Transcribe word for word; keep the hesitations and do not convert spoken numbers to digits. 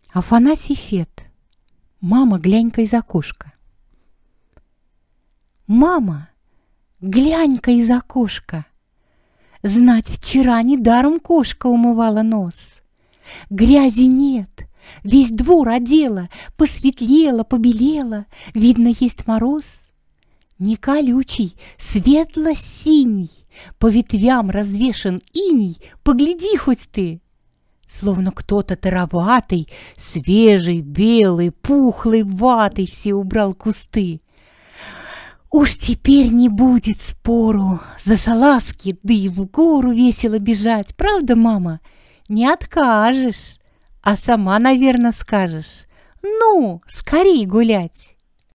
Афанасий Фет. Мама, глянь-ка из окошка. Мама, глянь-ка из окошка. Знать, вчера недаром кошка умывала нос. Грязи нет, весь двор одела, посветлела, побелела, видно, есть мороз. Не колючий, светло-синий, по ветвям развешан иней, погляди хоть ты. Словно кто-то тароватый, свежий, белый, пухлый ватой все убрал кусты. Уж теперь не будет спору, за салазки, да и в гору весело бежать. Правда, мама? Не откажешь, а сама, наверное, скажешь: ну, скорей гулять.